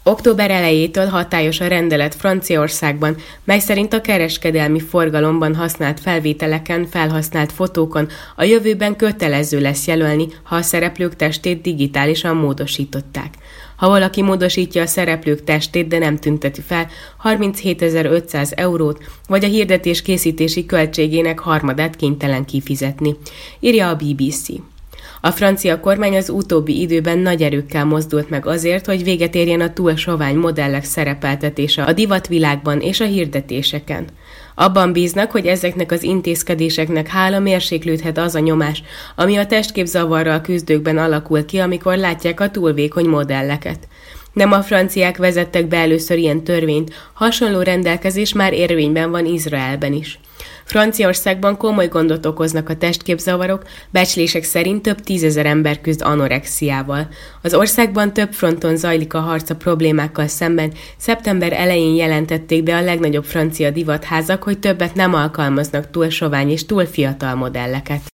Október elejétől hatályos a rendelet Franciaországban, mely szerint a kereskedelmi forgalomban használt felvételeken, felhasznált fotókon a jövőben kötelező lesz jelölni, ha a szereplők testét digitálisan módosították. Ha valaki módosítja a szereplők testét, de nem tünteti fel, 37.500 eurót, vagy a hirdetés készítési költségének harmadát kénytelen kifizetni, írja a BBC. A francia kormány az utóbbi időben nagy erőkkel mozdult meg azért, hogy véget érjen a túl sovány modellek szerepeltetése a divatvilágban és a hirdetéseken. Abban bíznak, hogy ezeknek az intézkedéseknek hála mérséklődhet az a nyomás, ami a testképzavarral küzdőkben alakul ki, amikor látják a túlvékony modelleket. Nem a franciák vezettek be először ilyen törvényt, hasonló rendelkezés már érvényben van Izraelben is. Franciaországban komoly gondot okoznak a testképzavarok, becslések szerint több 10 000 ember küzd anorexiával. Az országban több fronton zajlik a harc a problémákkal szemben. Szeptember elején jelentették be a legnagyobb francia divatházak, hogy többet nem alkalmaznak túl sovány és túl fiatal modelleket.